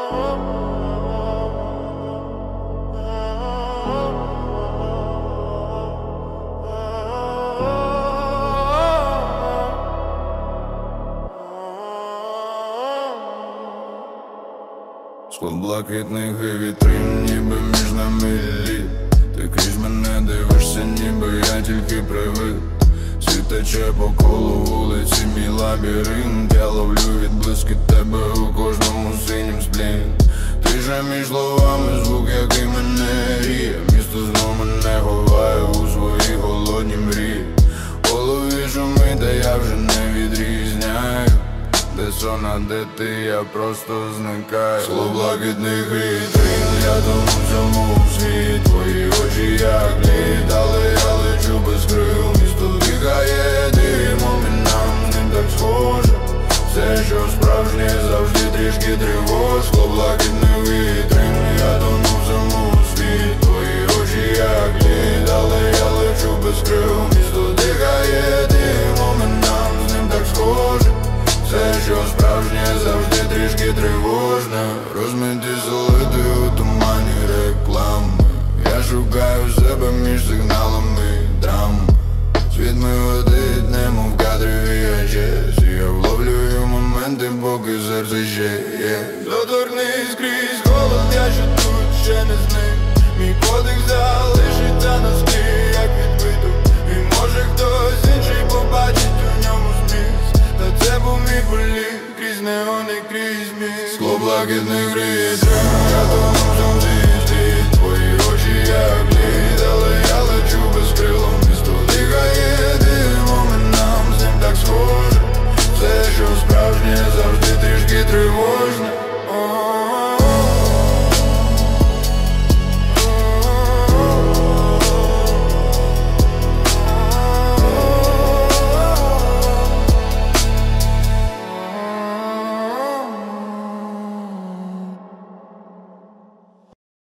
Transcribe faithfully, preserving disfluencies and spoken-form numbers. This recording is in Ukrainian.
Скло блакитних і вітрин, ніби між нами лід. Ти крізь мене дивишся, ніби я тільки привид. Світ тече по колу вулиці, мій лабіринт. Я ловлю відблиски тебе у кожному синім сплін. Ти же між словами звук, який мене гріє. Місто знов мене ховає у свої голодні мрії. В голові шумить, та я вже не відрізняю. Де сон, а де ти, я просто зникаю. Скло блакитних вітрин, я тону в цьому світ. Твої очі як лід, але я лечу без крил. Місто дихає димом і нам з ним так схоже. Все, що справжнє, завжди трішки тривож. Скло блакитних вітрин, я тону в цьому світ. Твої очі як лід, але я лечу без крил. Місто дихає димом і нам з ним так схоже. Все, що справжнє, завжди трішки тривожне. Розмиті солити у тумані реклами. Я шукаю себе між сигналами драм. Світ ми водить, немов в кадрі ві ейч ес. Я вловлюю моменти, поки серце ще є. Доторкнись крізь холод, я ще тут, ще не зник. Мій подих залишиться на склі, як відбиток. І може хтось інший побачить у ньому зміст. Та це був мій політ, крізь неони, крізь міст. Скло блакитних вітрин, я тону в цьому світі. Твої очі як лід, але я лечу без крилом. Місто дихає димом і нам з ним так схоже. Все, що справжнє, завжди трішки тривожне.